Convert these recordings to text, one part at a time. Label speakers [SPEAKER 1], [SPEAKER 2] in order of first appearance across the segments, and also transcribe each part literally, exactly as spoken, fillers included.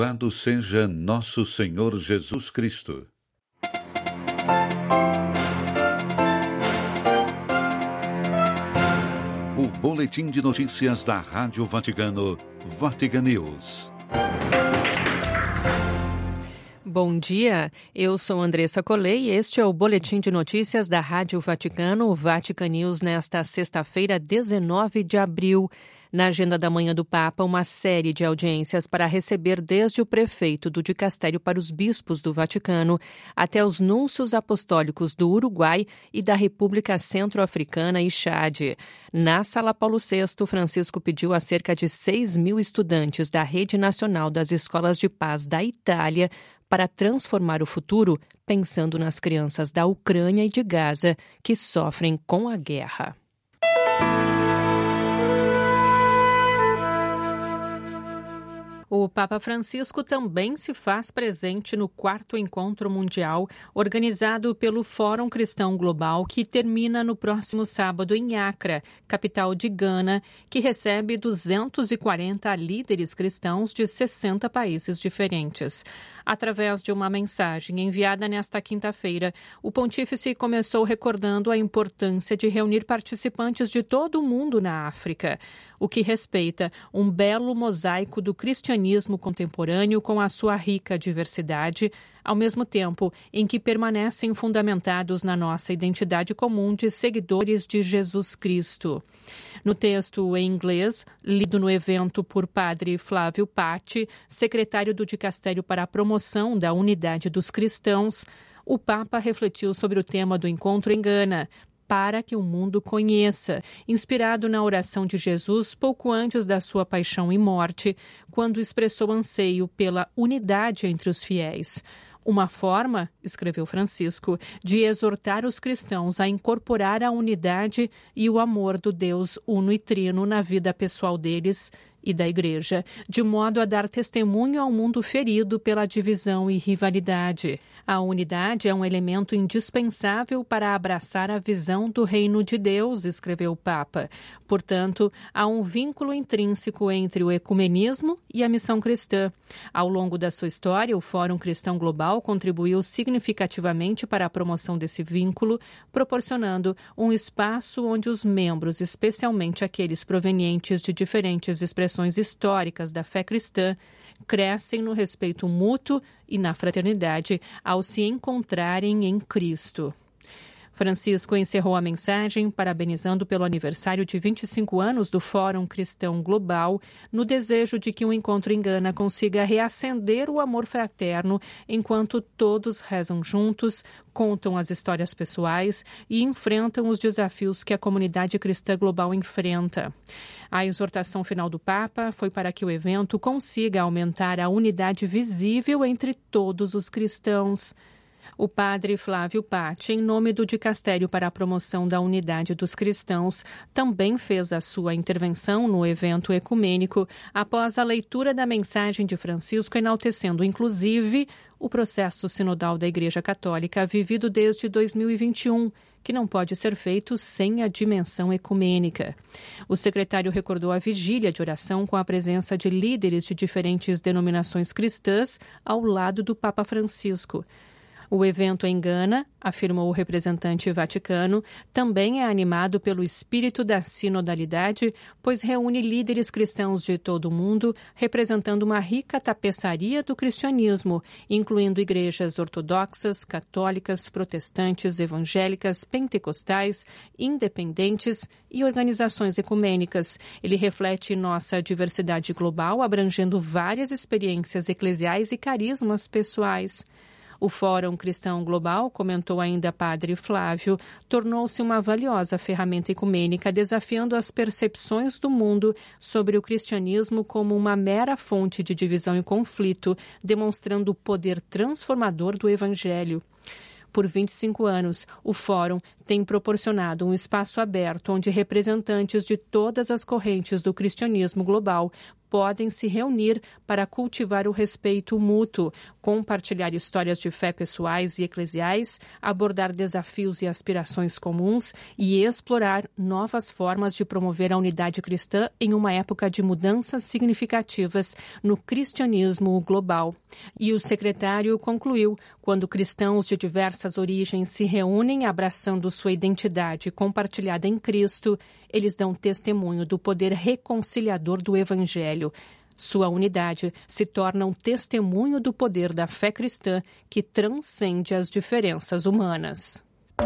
[SPEAKER 1] Louvado seja nosso Senhor Jesus Cristo. O boletim de notícias da Rádio Vaticano, Vatican News.
[SPEAKER 2] Bom dia, eu sou Andressa Colei e este é o boletim de notícias da Rádio Vaticano, Vatican News, nesta sexta-feira, dezenove de abril. Na agenda da manhã do Papa, uma série de audiências para receber desde o prefeito do dicastério para os bispos do Vaticano até os núncios apostólicos do Uruguai e da República Centro-Africana e Chade. Na Sala Paulo sexto, Francisco pediu a cerca de seis mil estudantes da Rede Nacional das Escolas de Paz da Itália para transformar o futuro pensando nas crianças da Ucrânia e de Gaza que sofrem com a guerra. O Papa Francisco também se faz presente no quarto encontro mundial organizado pelo Fórum Cristão Global, que termina no próximo sábado em Accra, capital de Gana, que recebe duzentos e quarenta líderes cristãos de sessenta países diferentes. Através de uma mensagem enviada nesta quinta-feira, o pontífice começou recordando a importância de reunir participantes de todo o mundo na África, o que respeita um belo mosaico do cristianismo contemporâneo com a sua rica diversidade, ao mesmo tempo em que permanecem fundamentados na nossa identidade comum de seguidores de Jesus Cristo. No texto em inglês, lido no evento por Padre Flávio Patti, secretário do Dicastério para a Promoção da Unidade dos Cristãos, o Papa refletiu sobre o tema do encontro em Gana, para que o mundo conheça, inspirado na oração de Jesus pouco antes da sua paixão e morte, quando expressou anseio pela unidade entre os fiéis. Uma forma, escreveu Francisco, de exortar os cristãos a incorporar a unidade e o amor do Deus uno e trino na vida pessoal deles e da Igreja, de modo a dar testemunho ao mundo ferido pela divisão e rivalidade. A unidade é um elemento indispensável para abraçar a visão do reino de Deus, escreveu o Papa. Portanto, há um vínculo intrínseco entre o ecumenismo e a missão cristã. Ao longo da sua história, o Fórum Cristão Global contribuiu significativamente para a promoção desse vínculo, proporcionando um espaço onde os membros, especialmente aqueles provenientes de diferentes expressões históricas da fé cristã, crescem no respeito mútuo e na fraternidade ao se encontrarem em Cristo. Francisco encerrou a mensagem parabenizando pelo aniversário de vinte e cinco anos do Fórum Cristão Global, no desejo de que o encontro em Gana consiga reacender o amor fraterno enquanto todos rezam juntos, contam as histórias pessoais e enfrentam os desafios que a comunidade cristã global enfrenta. A exortação final do Papa foi para que o evento consiga aumentar a unidade visível entre todos os cristãos. O padre Flávio Patti, em nome do Dicastério para a Promoção da Unidade dos Cristãos, também fez a sua intervenção no evento ecumênico após a leitura da mensagem de Francisco, enaltecendo, inclusive, o processo sinodal da Igreja Católica vivido desde dois mil e vinte e um, que não pode ser feito sem a dimensão ecumênica. O secretário recordou a vigília de oração com a presença de líderes de diferentes denominações cristãs ao lado do Papa Francisco. O evento em Gana, afirmou o representante vaticano, também é animado pelo espírito da sinodalidade, pois reúne líderes cristãos de todo o mundo, representando uma rica tapeçaria do cristianismo, incluindo igrejas ortodoxas, católicas, protestantes, evangélicas, pentecostais, independentes e organizações ecumênicas. Ele reflete nossa diversidade global, abrangendo várias experiências eclesiais e carismas pessoais. O Fórum Cristão Global, comentou ainda Padre Flávio, tornou-se uma valiosa ferramenta ecumênica, desafiando as percepções do mundo sobre o cristianismo como uma mera fonte de divisão e conflito, demonstrando o poder transformador do Evangelho. Por vinte e cinco anos, o Fórum tem proporcionado um espaço aberto onde representantes de todas as correntes do cristianismo global podem se reunir para cultivar o respeito mútuo, compartilhar histórias de fé pessoais e eclesiais, abordar desafios e aspirações comuns e explorar novas formas de promover a unidade cristã em uma época de mudanças significativas no cristianismo global. E o secretário concluiu: quando cristãos de diversas origens se reúnem abraçando sua identidade compartilhada em Cristo, eles dão testemunho do poder reconciliador do Evangelho. Sua unidade se torna um testemunho do poder da fé cristã que transcende as diferenças humanas.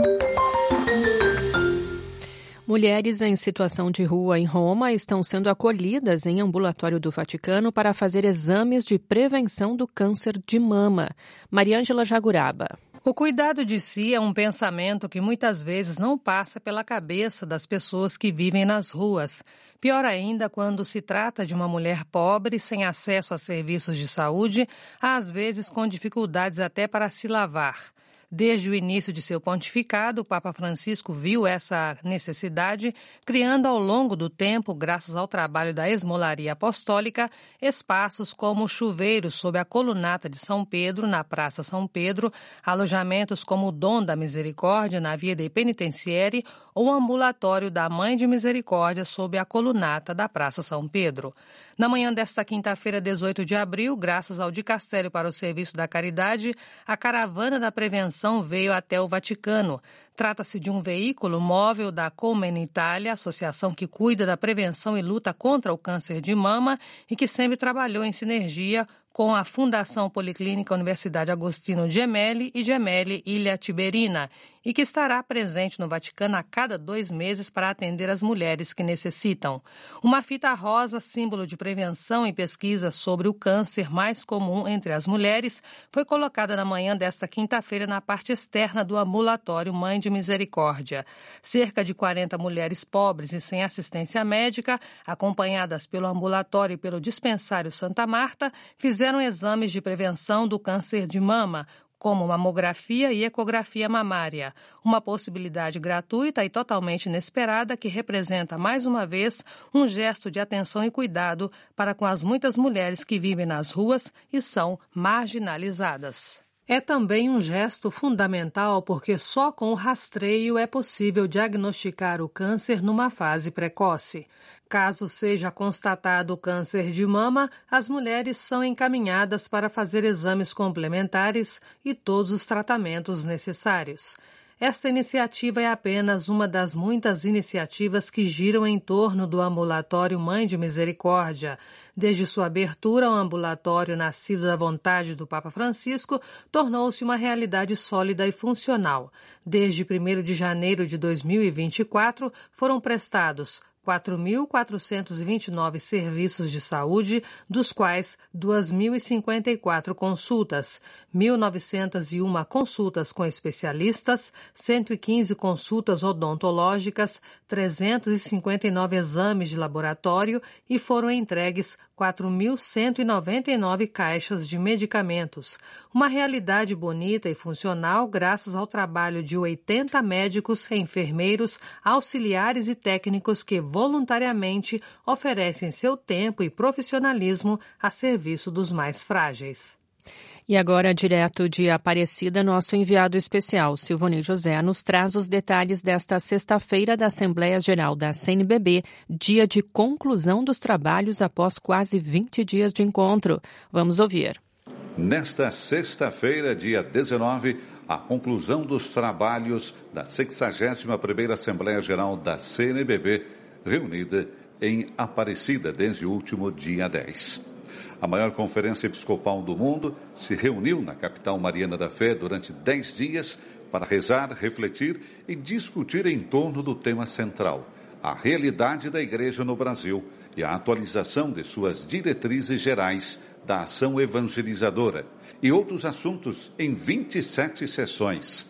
[SPEAKER 2] Mulheres em situação de rua em Roma estão sendo acolhidas em ambulatório do Vaticano para fazer exames de prevenção do câncer de mama. Mariângela Jaguraba.
[SPEAKER 3] O cuidado de si é um pensamento que muitas vezes não passa pela cabeça das pessoas que vivem nas ruas. Pior ainda quando se trata de uma mulher pobre, sem acesso a serviços de saúde, às vezes com dificuldades até para se lavar. Desde o início de seu pontificado, o Papa Francisco viu essa necessidade, criando ao longo do tempo, graças ao trabalho da Esmolaria Apostólica, espaços como chuveiros sob a colunata de São Pedro, na Praça São Pedro, alojamentos como o Dom da Misericórdia, na Via dei Penitenzieri, ou o ambulatório da Mãe de Misericórdia sob a colunata da Praça São Pedro. Na manhã desta quinta-feira, dezoito de abril, graças ao Dicastério para o Serviço da Caridade, a Caravana da Prevenção veio até o Vaticano. Trata-se de um veículo móvel da Komen Italia, associação que cuida da prevenção e luta contra o câncer de mama e que sempre trabalhou em sinergia com a Fundação Policlínica Universidade Agostino Gemelli e Gemelli Ilha Tiberina, e que estará presente no Vaticano a cada dois meses para atender as mulheres que necessitam. Uma fita rosa, símbolo de prevenção e pesquisa sobre o câncer mais comum entre as mulheres, foi colocada na manhã desta quinta-feira na parte externa do ambulatório Mãe de Misericórdia. Cerca de quarenta mulheres pobres e sem assistência médica, acompanhadas pelo ambulatório e pelo dispensário Santa Marta, fizeram exames de prevenção do câncer de mama, como mamografia e ecografia mamária, uma possibilidade gratuita e totalmente inesperada que representa, mais uma vez, um gesto de atenção e cuidado para com as muitas mulheres que vivem nas ruas e são marginalizadas. É também um gesto fundamental porque só com o rastreio é possível diagnosticar o câncer numa fase precoce. Caso seja constatado o câncer de mama, as mulheres são encaminhadas para fazer exames complementares e todos os tratamentos necessários. Esta iniciativa é apenas uma das muitas iniciativas que giram em torno do ambulatório Mãe de Misericórdia. Desde sua abertura, o ambulatório, nascido da vontade do Papa Francisco, tornou-se uma realidade sólida e funcional. Desde primeiro de janeiro de dois mil e vinte e quatro, foram prestados quatro mil quatrocentos e vinte e nove serviços de saúde, dos quais duas mil e cinquenta e quatro consultas, mil novecentas e uma consultas com especialistas, cento e quinze consultas odontológicas, trezentos e cinquenta e nove exames de laboratório e foram entregues quatro mil cento e noventa e nove caixas de medicamentos. Uma realidade bonita e funcional graças ao trabalho de oitenta médicos, enfermeiros, auxiliares e técnicos que voluntariamente oferecem seu tempo e profissionalismo a serviço dos mais frágeis.
[SPEAKER 2] E agora, direto de Aparecida, nosso enviado especial, Silvonei José, nos traz os detalhes desta sexta-feira da Assembleia Geral da C N B B, dia de conclusão dos trabalhos após quase vinte dias de encontro. Vamos ouvir.
[SPEAKER 1] Nesta sexta-feira, dia dezenove, a conclusão dos trabalhos da sexagésima primeira Assembleia Geral da C N B B, reunida em Aparecida desde o último dia dez. A maior conferência episcopal do mundo se reuniu na capital mariana da fé durante dez dias para rezar, refletir e discutir em torno do tema central, a realidade da Igreja no Brasil e a atualização de suas diretrizes gerais da ação evangelizadora e outros assuntos em vinte e sete sessões.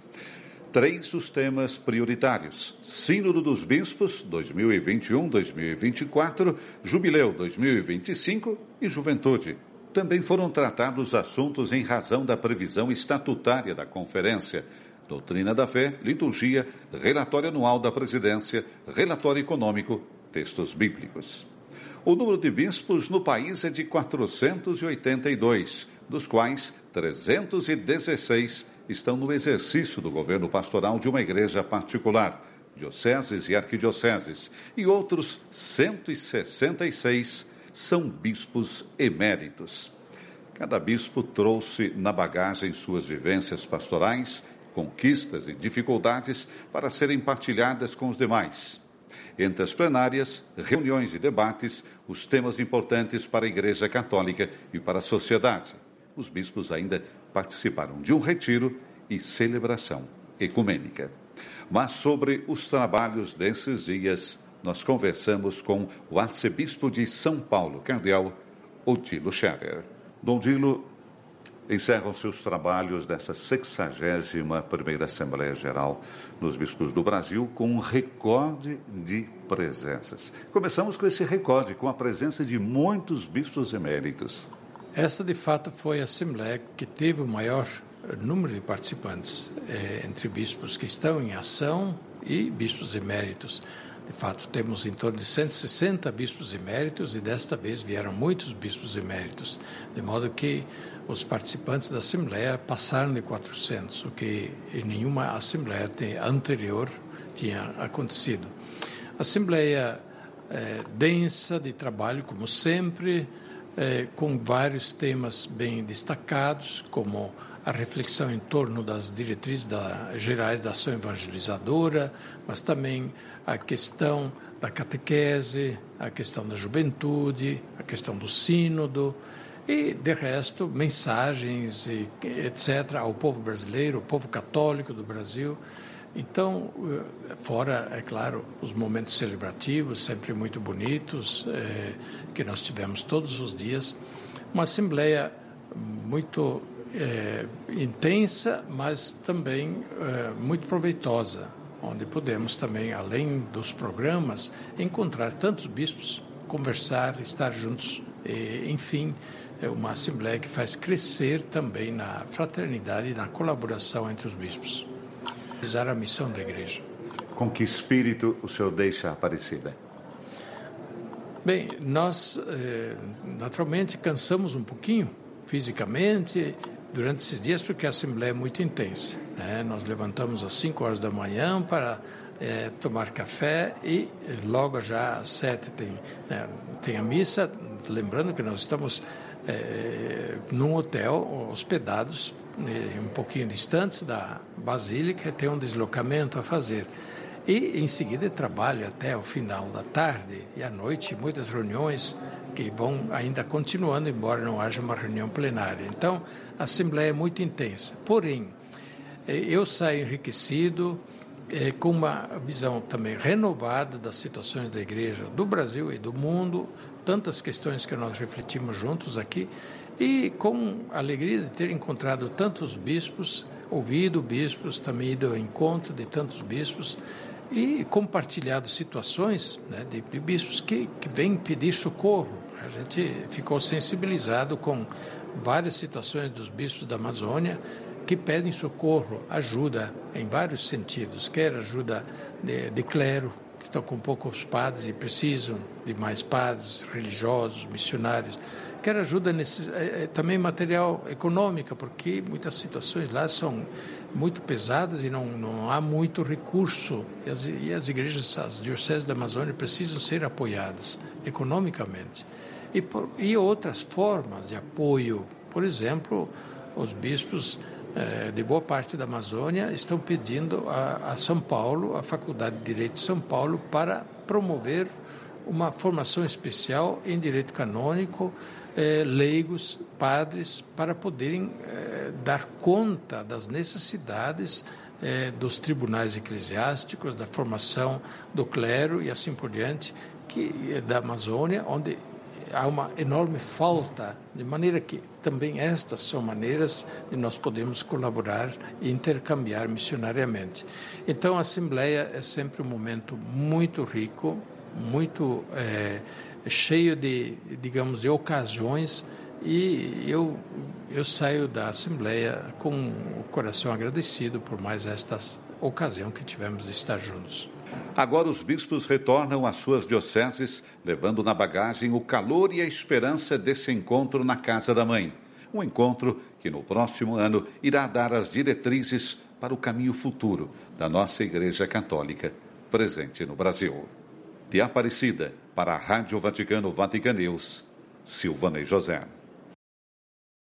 [SPEAKER 1] Três os temas prioritários: Sínodo dos Bispos dois mil e vinte e um a dois mil e vinte e quatro, Jubileu dois mil e vinte e cinco e Juventude. Também foram tratados assuntos em razão da previsão estatutária da conferência: Doutrina da Fé, Liturgia, Relatório Anual da Presidência, Relatório Econômico, Textos Bíblicos. O número de bispos no país é de quatrocentos e oitenta e dois, dos quais trezentos e dezesseis estão no exercício do governo pastoral de uma igreja particular, dioceses e arquidioceses, e outros cento e sessenta e seis são bispos eméritos. Cada bispo trouxe na bagagem suas vivências pastorais, conquistas e dificuldades para serem partilhadas com os demais. Entre as plenárias, reuniões e debates, os temas importantes para a Igreja Católica e para a sociedade. Os bispos ainda participaram de um retiro e celebração ecumênica. Mas sobre os trabalhos desses dias, nós conversamos com o arcebispo de São Paulo, cardeal Odilo Scherer. Dom Odilo, encerram-se os trabalhos dessa sexagésima primeira Assembleia Geral dos Bispos do Brasil com um recorde de presenças. Começamos com esse recorde, com a presença de muitos bispos eméritos.
[SPEAKER 4] Essa, de fato, foi a Assembleia que teve o maior número de participantes, é, entre bispos que estão em ação e bispos eméritos. De fato, temos em torno de cento e sessenta bispos eméritos e desta vez vieram muitos bispos eméritos, de modo que os participantes da Assembleia passaram de quatrocentos, o que em nenhuma Assembleia anterior tinha acontecido. Assembleia é, densa de trabalho, como sempre, é, com vários temas bem destacados, como a reflexão em torno das diretrizes da, gerais da ação evangelizadora, mas também a questão da catequese, a questão da juventude, a questão do sínodo, e, de resto, mensagens, e, etcétera, ao povo brasileiro, ao povo católico do Brasil. Então, fora, é claro, os momentos celebrativos, sempre muito bonitos, é, que nós tivemos todos os dias. Uma Assembleia muito é, intensa, mas também é, muito proveitosa, onde podemos também, além dos programas, encontrar tantos bispos, conversar, estar juntos, e, enfim, é uma Assembleia que faz crescer também na fraternidade e na colaboração entre os bispos. Realizar a missão da Igreja.
[SPEAKER 1] Com que espírito o senhor deixa a Aparecida?
[SPEAKER 4] Bem, nós eh, naturalmente cansamos um pouquinho fisicamente durante esses dias porque a Assembleia é muito intensa, né? Nós levantamos às cinco horas da manhã para eh, tomar café e logo já às sete tem, né, tem a missa, lembrando que nós estamos É, num hotel, hospedados, um pouquinho distantes da Basílica, tem um deslocamento a fazer. E, em seguida, trabalho até o final da tarde e à noite, muitas reuniões que vão ainda continuando, embora não haja uma reunião plenária. Então, a Assembleia é muito intensa. Porém, eu saio enriquecido, é, com uma visão também renovada das situações da Igreja do Brasil e do mundo, tantas questões que nós refletimos juntos aqui, e com a alegria de ter encontrado tantos bispos, ouvido bispos, também ido ao encontro de tantos bispos e compartilhado situações, né, de, de bispos que, que vêm pedir socorro. A gente ficou sensibilizado com várias situações dos bispos da Amazônia que pedem socorro, ajuda em vários sentidos, quer ajuda de, de clero, que estão com poucos padres e precisam de mais padres, religiosos, missionários, quer ajuda nesse, é, também material econômica, porque muitas situações lá são muito pesadas e não, não há muito recurso, e as, e as igrejas, as dioceses da Amazônia precisam ser apoiadas economicamente. E, por, e outras formas de apoio, por exemplo, os bispos de boa parte da Amazônia estão pedindo a, a São Paulo, a Faculdade de Direito de São Paulo, para promover uma formação especial em direito canônico, eh, leigos, padres, para poderem eh, dar conta das necessidades eh, dos tribunais eclesiásticos, da formação do clero e assim por diante, que, da Amazônia, onde há uma enorme falta, de maneira que também estas são maneiras de nós podermos colaborar e intercambiar missionariamente. Então, a Assembleia é sempre um momento muito rico, muito é, cheio de, digamos, de ocasiões, e eu, eu saio da Assembleia com o coração agradecido por mais esta ocasião que tivemos de estar juntos.
[SPEAKER 1] Agora os bispos retornam às suas dioceses, levando na bagagem o calor e a esperança desse encontro na Casa da Mãe. Um encontro que no próximo ano irá dar as diretrizes para o caminho futuro da nossa Igreja Católica, presente no Brasil. De Aparecida, para a Rádio Vaticano Vatican News, Silvana e José.